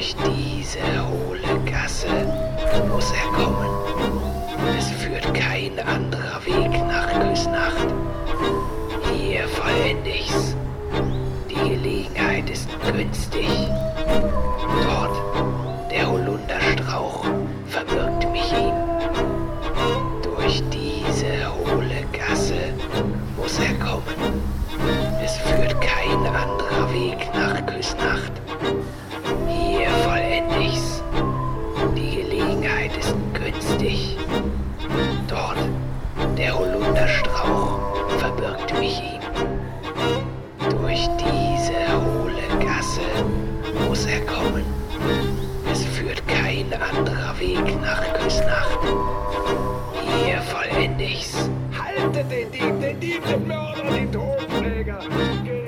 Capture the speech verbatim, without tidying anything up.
Durch diese hohle Gasse muss er kommen. Es führt kein anderer Weg nach Küsnacht. Hier vollend ich's. Die Gelegenheit ist günstig. Dort, der Holunderstrauch verbirgt mich ihm. Durch diese hohle Gasse muss er kommen. Es führt kein anderer Weg nach Küsnacht. Hier vollend ich's. Die Gelegenheit ist günstig. Dort, der Holunderstrauch verbirgt mich ihm. Durch diese hohle Gasse muss er kommen. Es führt kein anderer Weg nach Küsnacht. Hier vollend ich's. Haltet den Dieb, den Dieb, den Mörder, den Totenträger!